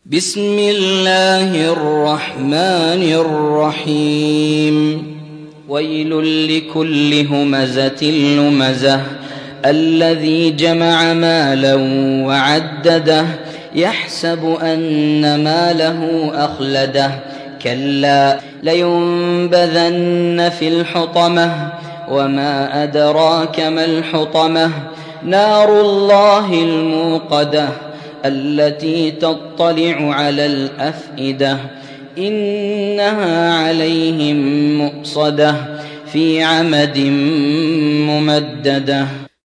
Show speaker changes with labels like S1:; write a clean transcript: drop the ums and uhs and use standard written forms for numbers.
S1: بسم الله الرحمن الرحيم ويل لكل همزة لمزة الذي جمع مالا وعدده يحسب أن ماله أخلده كلا لينبذن في الحطمة وما أدراك ما الحطمة نار الله الموقدة التي تطلع على الأفئدة إنها عليهم مؤصدة في عمد ممددة.